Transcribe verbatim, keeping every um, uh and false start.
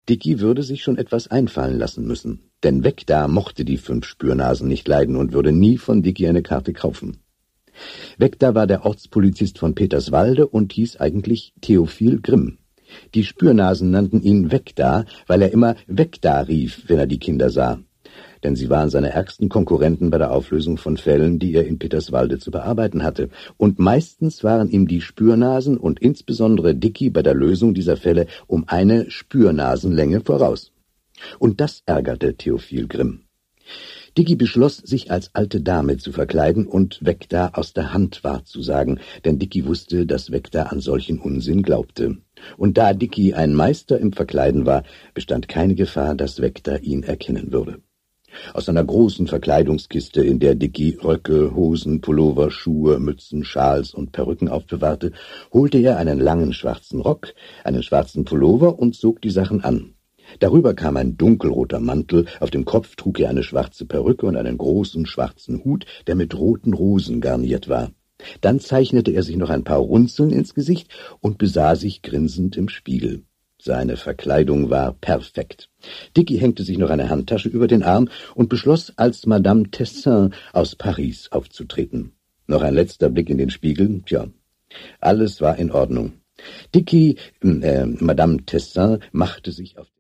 Dicky würde sich schon etwas einfallen lassen müssen, denn Vekta mochte die fünf Spürnasen nicht leiden und würde nie von Dicky eine Karte kaufen. Vekta war der Ortspolizist von Peterswalde und hieß eigentlich Theophil Grimm. Die Spürnasen nannten ihn Vekta, weil er immer Vekta rief, wenn er die Kinder sah. Denn sie waren seine ärgsten Konkurrenten bei der Auflösung von Fällen, die er in Peterswalde zu bearbeiten hatte. Und meistens waren ihm die Spürnasen und insbesondere Dicky bei der Lösung dieser Fälle um eine Spürnasenlänge voraus. Und das ärgerte Theophil Grimm. Dicky beschloss, sich als alte Dame zu verkleiden und Vekta aus der Hand wahrzusagen, denn Dicky wusste, dass Vekta an solchen Unsinn glaubte. Und da Dicky ein Meister im Verkleiden war, bestand keine Gefahr, dass Vekta ihn erkennen würde. Aus einer großen Verkleidungskiste, in der Dicky Röcke, Hosen, Pullover, Schuhe, Mützen, Schals und Perücken aufbewahrte, holte er einen langen schwarzen Rock, einen schwarzen Pullover und zog die Sachen an. Darüber kam ein dunkelroter Mantel, auf dem Kopf trug er eine schwarze Perücke und einen großen schwarzen Hut, der mit roten Rosen garniert war. Dann zeichnete er sich noch ein paar Runzeln ins Gesicht und besah sich grinsend im Spiegel. Seine Verkleidung war perfekt. Dicky hängte sich noch eine Handtasche über den Arm und beschloss, als Madame Tessin aus Paris aufzutreten. Noch ein letzter Blick in den Spiegel, tja, alles war in Ordnung. Dicky, äh, Madame Tessin machte sich auf